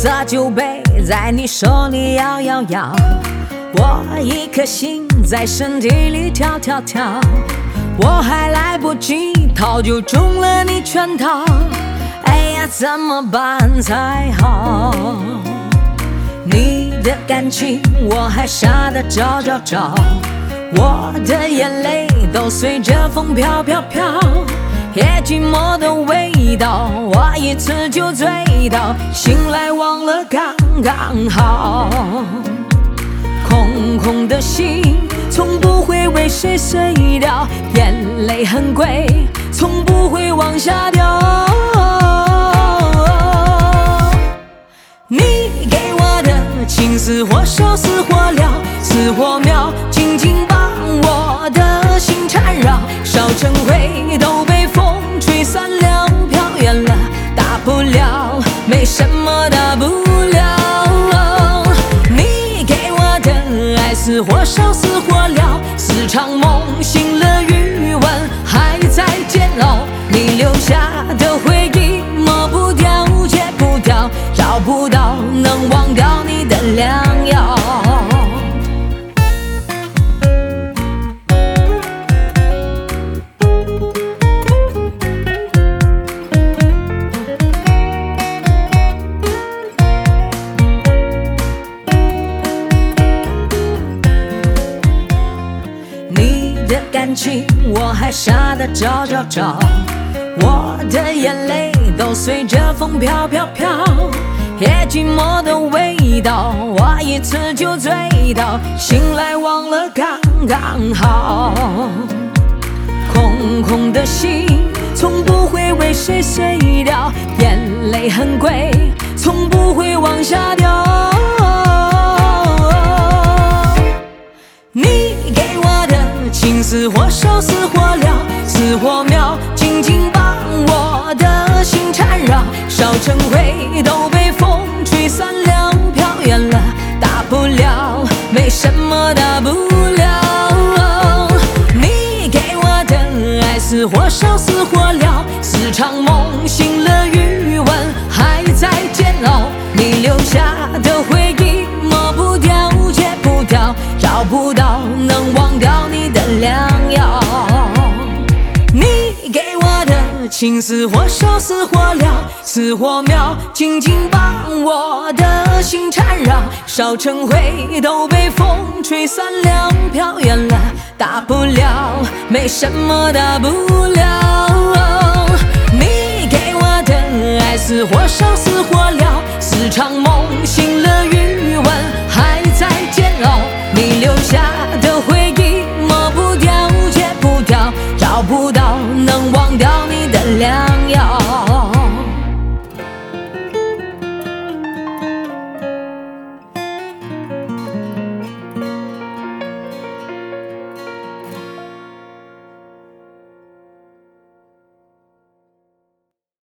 色酒杯在你手里摇摇摇，我一颗心在身体里跳跳跳，我还来不及逃就中了你圈套，哎呀怎么办才好？你的感情我还傻得找找找，我的眼泪都随着风飘飘飘，夜寂寞的味道我一次就醉倒，醒来忘了刚刚好。空空的心从不会为谁碎掉，眼泪很贵从不会往下掉，你给我的情似火烧似火燎，似火苗紧紧把我的心缠绕，烧成灰都被风吹散了，飘远了，大不了没什么大不了。你给我的爱似火烧似火燎，似场梦醒了余温还在煎熬，你留下的回忆抹不掉戒不掉，找不到能忘掉你的良药。感情我还傻得找找找，我的眼泪都随着风飘飘飘，夜寂寞的味道我一次就醉倒，醒来忘了刚刚好。空空的心从不会为谁碎掉，眼泪很贵从不会往下掉，你给我的情似火烧似火燎，似火苗紧紧把我的心缠绕，烧成灰都被风吹散了，飘远了，大不了没什么大不了。你给我的爱似火烧似火燎，似场梦醒了余温还在煎熬，你留下的回忆抹不掉戒不掉，找不到能忘掉你的良药。你给我的情似火烧似火燎，似火苗紧紧把我的心缠绕，烧成灰都被风吹散了，飘远了，大不了没什么大不了。你给我的爱似火烧似火燎，似场梦